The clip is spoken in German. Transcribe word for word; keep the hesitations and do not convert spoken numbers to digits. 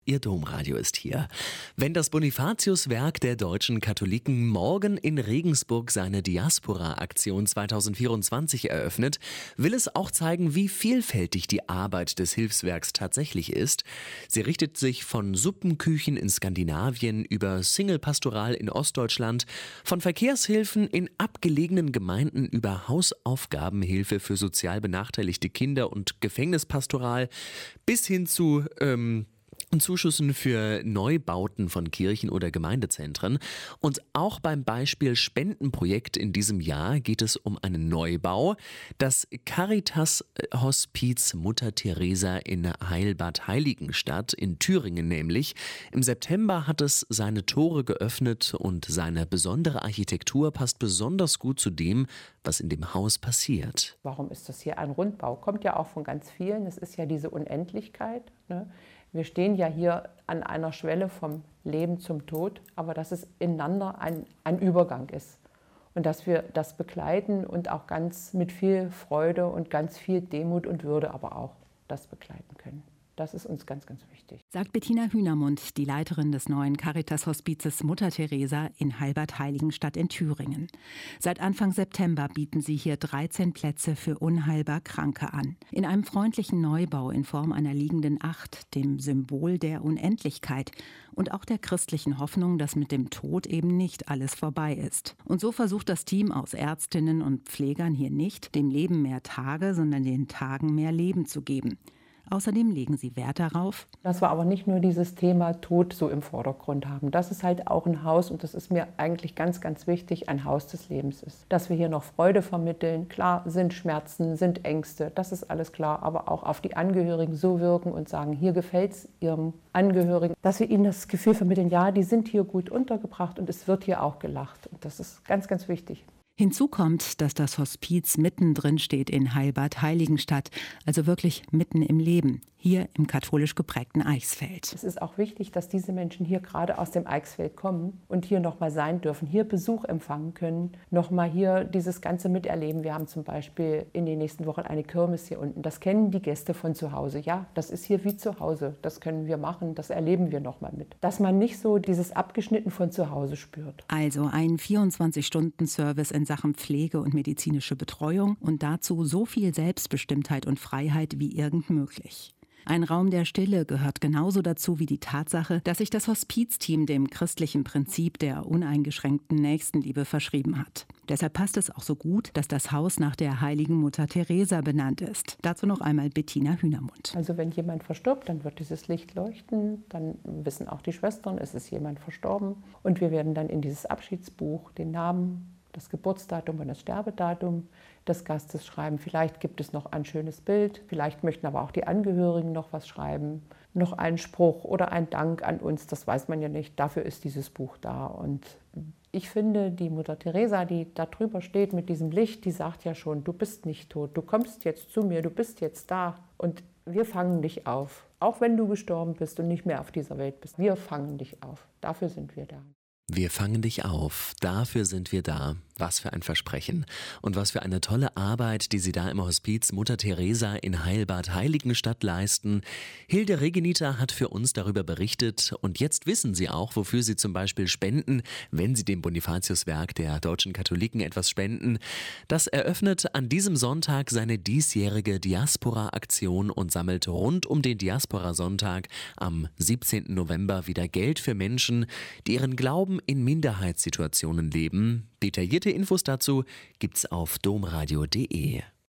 Ihr Domradio ist hier. Wenn das Bonifatiuswerk der deutschen Katholiken morgen in Regensburg seine Diaspora-Aktion zwanzig vierundzwanzig eröffnet, will es auch zeigen, wie vielfältig die Arbeit des Hilfswerks tatsächlich ist. Sie richtet sich von Suppenküchen in Skandinavien über Single-Pastoral in Ostdeutschland, von Verkehrshilfen in abgelegenen Gemeinden über Hausaufgabenhilfe für sozial benachteiligte Kinder und Gefängnispastoral bis hin zu ähm, Zuschüssen für Neubauten von Kirchen oder Gemeindezentren. Und auch beim Beispiel Spendenprojekt in diesem Jahr geht es um einen Neubau. Das Caritas-Hospiz Mutter Teresa in Heilbad Heiligenstadt in Thüringen nämlich. Im September hat es seine Tore geöffnet und seine besondere Architektur passt besonders gut zu dem, was in dem Haus passiert. Warum ist das hier ein Rundbau? Kommt ja auch von ganz vielen. Es ist ja diese Unendlichkeit, ne? Wir stehen ja hier an einer Schwelle vom Leben zum Tod, aber dass es ineinander ein, ein Übergang ist und dass wir das begleiten und auch ganz mit viel Freude und ganz viel Demut und Würde aber auch das begleiten können. Das ist uns ganz, ganz wichtig. Sagt Bettina Hühnermund, die Leiterin des neuen Caritas-Hospizes Mutter Teresa in Heilbad Heiligenstadt in Thüringen. Seit Anfang September bieten sie hier dreizehn Plätze für unheilbar Kranke an. In einem freundlichen Neubau in Form einer liegenden Acht, dem Symbol der Unendlichkeit und auch der christlichen Hoffnung, dass mit dem Tod eben nicht alles vorbei ist. Und so versucht das Team aus Ärztinnen und Pflegern hier nicht, dem Leben mehr Tage, sondern den Tagen mehr Leben zu geben. Außerdem legen sie Wert darauf, dass wir aber nicht nur dieses Thema Tod so im Vordergrund haben. Das ist halt auch ein Haus, und das ist mir eigentlich ganz, ganz wichtig, ein Haus des Lebens ist. Dass wir hier noch Freude vermitteln. Klar sind Schmerzen, sind Ängste, das ist alles klar, aber auch auf die Angehörigen so wirken und sagen, hier gefällt es ihrem Angehörigen, dass wir ihnen das Gefühl vermitteln, ja, die sind hier gut untergebracht und es wird hier auch gelacht. Und das ist ganz, ganz wichtig. Hinzu kommt, dass das Hospiz mittendrin steht in Heilbad Heiligenstadt, also wirklich mitten im Leben, hier im katholisch geprägten Eichsfeld. Es ist auch wichtig, dass diese Menschen hier gerade aus dem Eichsfeld kommen und hier nochmal sein dürfen, hier Besuch empfangen können, nochmal hier dieses Ganze miterleben. Wir haben zum Beispiel in den nächsten Wochen eine Kirmes hier unten. Das kennen die Gäste von zu Hause. Ja, das ist hier wie zu Hause. Das können wir machen, das erleben wir nochmal mit. Dass man nicht so dieses Abgeschnitten von zu Hause spürt. Also ein vierundzwanzig-Stunden-Service in Sachen Pflege und medizinische Betreuung und dazu so viel Selbstbestimmtheit und Freiheit wie irgend möglich. Ein Raum der Stille gehört genauso dazu wie die Tatsache, dass sich das Hospizteam dem christlichen Prinzip der uneingeschränkten Nächstenliebe verschrieben hat. Deshalb passt es auch so gut, dass das Haus nach der heiligen Mutter Teresa benannt ist. Dazu noch einmal Bettina Hühnermund. Also wenn jemand verstirbt, dann wird dieses Licht leuchten, dann wissen auch die Schwestern, es ist jemand verstorben. Und wir werden dann in dieses Abschiedsbuch den Namen, das Geburtsdatum und das Sterbedatum des Gastes schreiben. Vielleicht gibt es noch ein schönes Bild, vielleicht möchten aber auch die Angehörigen noch was schreiben, noch einen Spruch oder ein Dank an uns, das weiß man ja nicht. Dafür ist dieses Buch da. Und ich finde, die Mutter Teresa, die da drüber steht mit diesem Licht, die sagt ja schon, du bist nicht tot, du kommst jetzt zu mir, du bist jetzt da und wir fangen dich auf. Auch wenn du gestorben bist und nicht mehr auf dieser Welt bist, wir fangen dich auf. Dafür sind wir da. Wir fangen dich auf, dafür sind wir da. Was für ein Versprechen. Und was für eine tolle Arbeit, die Sie da im Hospiz Mutter Teresa in Heilbad Heiligenstadt leisten. Hilde Regenita hat für uns darüber berichtet und jetzt wissen Sie auch, wofür Sie zum Beispiel spenden, wenn Sie dem Bonifatiuswerk der deutschen Katholiken etwas spenden. Das eröffnet an diesem Sonntag seine diesjährige Diaspora-Aktion und sammelt rund um den Diaspora-Sonntag am siebzehnten November wieder Geld für Menschen, die ihren Glauben in Minderheitssituationen leben. Detaillierte Infos dazu gibt's auf domradio punkt de.